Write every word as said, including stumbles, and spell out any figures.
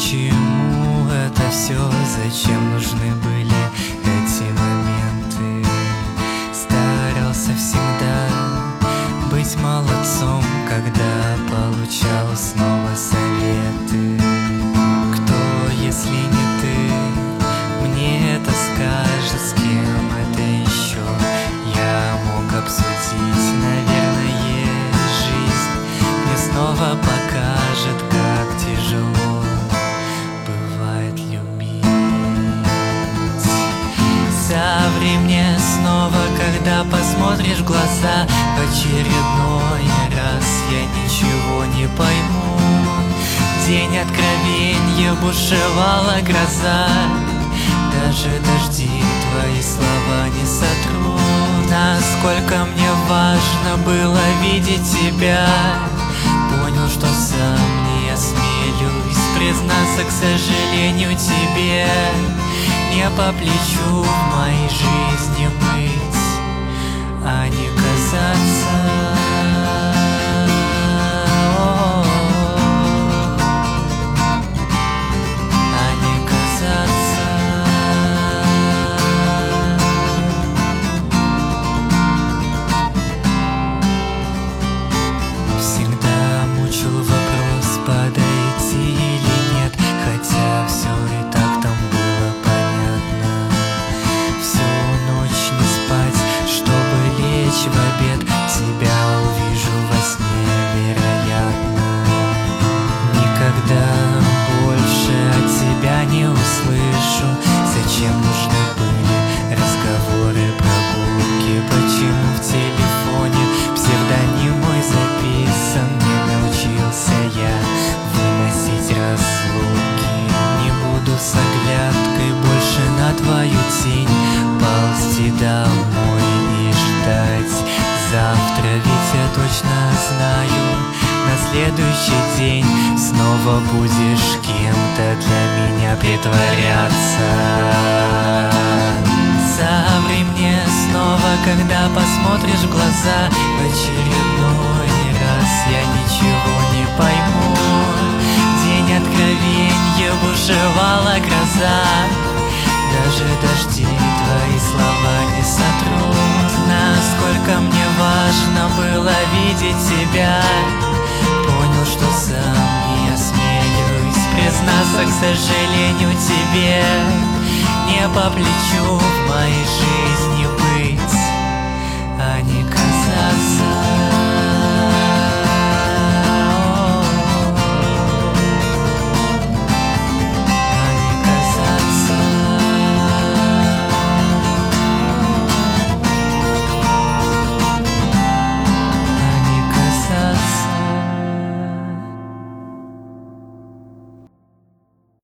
чему это все, зачем нужны были эти моменты? Старался всегда быть молодцом, когда получал снова советы. Кто, если не ты, мне это скажет, с кем это еще я мог обсудить? Наверное, жизнь мне снова покажет, как тяжело бывает любить. Соври мне снова, когда посмотришь в глаза. В очередной раз я ничего не пойму. День откровенья бушевала гроза. Даже дожди твои слова не сотрут. Насколько мне важно было видеть тебя, понял, что сам не осмелюсь признаться, к сожалению, тебе не по плечу в моей жизни быть, а не казаться. В обед тебя увижу во сне, вероятно. Никогда больше от тебя не услышу. Зачем нужны были разговоры, прогулки? Почему в телефоне псевдоним мой записан? Не научился я выносить разлуки. Не буду с оглядкой больше на твою тень ползти домой и ждать. Завтра ведь я точно знаю, на следующий день снова будешь кем-то для меня притворяться. Соври мне снова, когда посмотришь в глаза. В очередной раз я ничего не пойму. День откровенья бушевала гроза. Даже дожди твои слова не сотрут. Насколько мне важно было видеть тебя, понял, что сам не осмелюсь признаться, к сожалению, тебе не по плечу в моей жизни